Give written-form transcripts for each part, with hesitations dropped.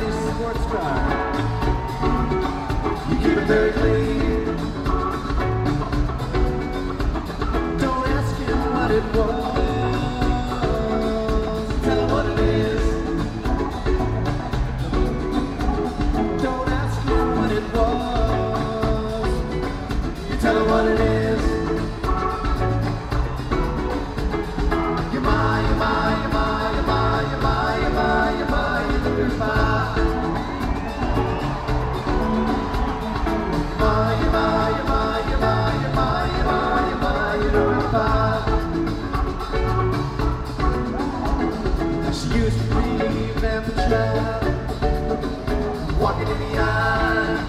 nice sports car. You keep it very clean. Don't ask him what it was. Tell him what it is. Don't ask him what it was. You tell him what it is. She used to be man patrol, walking in the eye.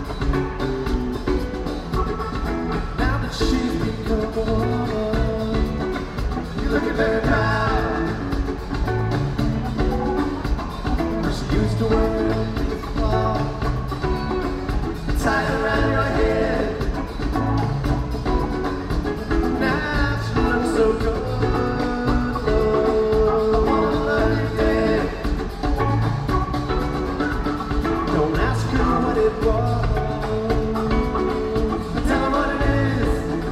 Now that she's become a woman, you're looking very proud. She used to wear a claw tied around your head. Now she looks so good. Don't ask her what it was. Tell her what it is.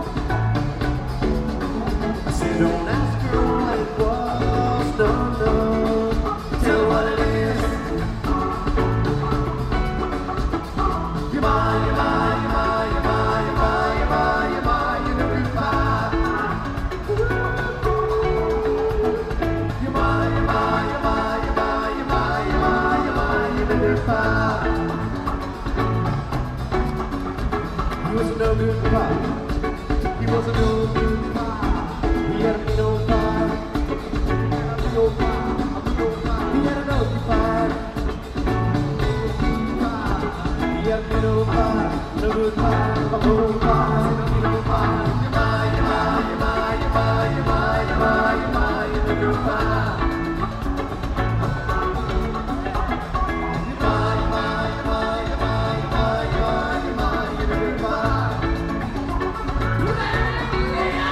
I said don't ask her what it was. No, no. Tell her what it is. You're mine, you're mine, you're mine, you're mine, you're mine, you're mine, you're mine, you're mine, you're mine. You're mine, you're mine, you're mine, you're mine, you're mine, you're mine, you're mine, you're mine, you're mine. He was a no good pop. He was a no good pop. He had a big old pop. A big old pop. A big old pop. He had an ugly pop. He had a big old pop. No good pop. A big old pop. A big old pop. You're mine, you're mine, you're mine, you're mine, you're mine, you're mine, you're mine, you're a good pop. Yeah!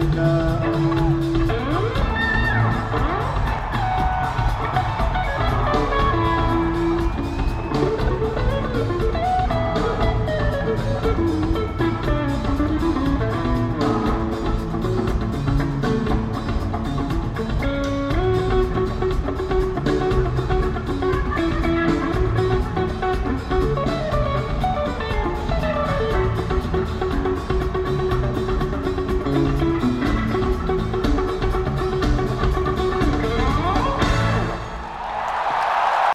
in love.